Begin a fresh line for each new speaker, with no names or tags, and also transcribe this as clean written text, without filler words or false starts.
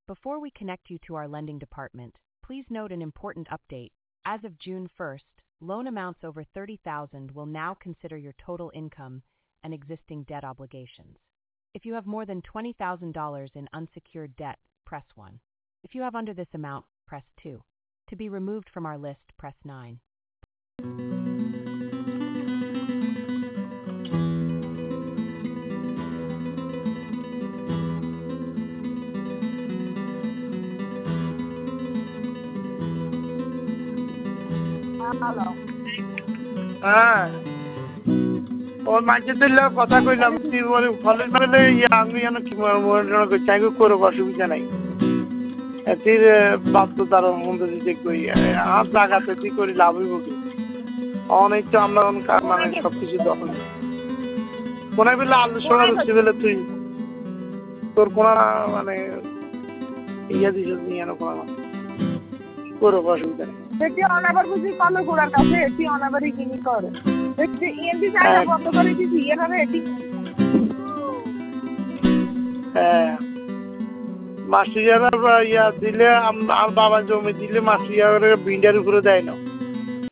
Before we connect you to our lending department, please note an important update. As of June 1st, loan amounts over $30,000 will now consider your total income and existing debt obligations. If you have more than $20,000 in unsecured debt, press 1. If you have under this amount, press 2. To be removed from our list, press 9.
হ্যাঁ ওর মাঝে দিলে কথা কইলাম তুই বলে college মানে আমি যেন কি চাই করো অসুবিধা নাই এটির বাধ্য তার মধ্যে দিতে কই আর জায়গাতে তুই করি লাভ হইব কি অনেক তো আমরা মানে সবকিছু দখল কোন বেলা আলু সোনা দিচ্ছি বলে তুই তোর কোন মানে ইয়া দিস নিয়ে কোনো করো অসুবিধা নেই
এটি অনাবার বুঝি কল গোড়ার কাছে এটি অনাবারই কিনি করে এটি এমবি চাইলে কত করে দিছি এভাবে এটি
হ্যাঁ মাসিয়ারা ইয়া দিলে আর বাবা জমি দিলে মাসিয়ারে বিন্ডার উপরে দেয় না